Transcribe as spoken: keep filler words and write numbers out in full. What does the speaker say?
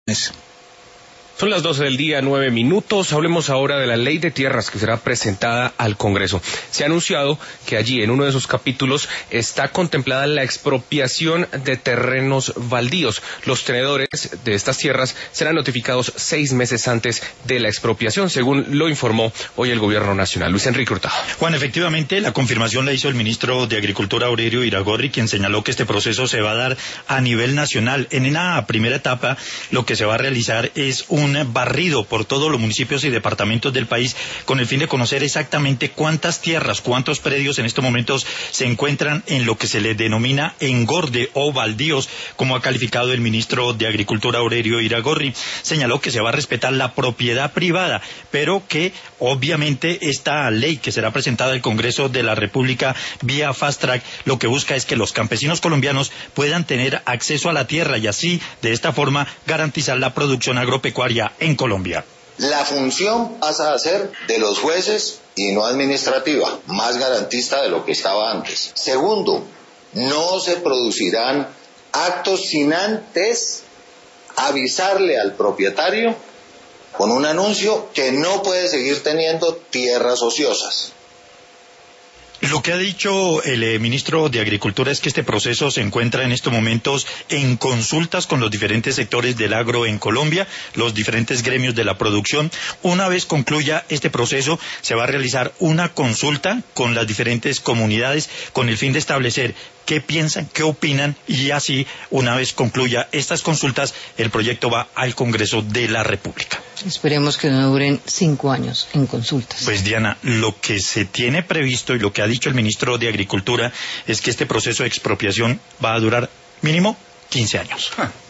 Son las doce del día, nueve minutos. Hablemos ahora de la ley de tierras que será presentada al Congreso. Se ha anunciado que allí, en uno de sus capítulos, está contemplada la expropiación de terrenos baldíos. Los tenedores de estas tierras serán notificados seis meses antes de la expropiación, según lo informó hoy el Gobierno Nacional. Luis Enrique Hurtado. Juan, efectivamente, la confirmación la hizo el ministro de Agricultura, Aurelio Iragorri, quien señaló que este proceso se va a dar a nivel nacional. En una primera etapa, lo que se va a realizar es un barrido por todos los municipios y departamentos del país con el fin de conocer exactamente cuántas tierras, cuántos predios en estos momentos se encuentran en lo que se le denomina engorde o baldíos, como ha calificado el ministro de Agricultura, Aurelio Iragorri. Señaló que se va a respetar la propiedad privada, pero que obviamente esta ley que será presentada al Congreso de la República vía Fast Track lo que busca es que los campesinos colombianos puedan tener acceso a la tierra y así, de esta forma, garantizar la producción agropecuaria en Colombia. La función pasa a ser de los jueces y no administrativa, más garantista de lo que estaba antes. Segundo, no se producirán actos sin antes avisarle al propietario con un anuncio que no puede seguir teniendo tierras ociosas. Lo que ha dicho el eh, ministro de Agricultura es que este proceso se encuentra en estos momentos en consultas con los diferentes sectores del agro en Colombia, los diferentes gremios de la producción. Una vez concluya este proceso, se va a realizar una consulta con las diferentes comunidades con el fin de establecer qué piensan, qué opinan y así, una vez concluya estas consultas, el proyecto va al Congreso de la República. Esperemos que no duren cinco años en consultas. Pues Diana, lo que se tiene previsto y lo que ha dicho el ministro de Agricultura es que este proceso de expropiación va a durar mínimo quince años. Ah.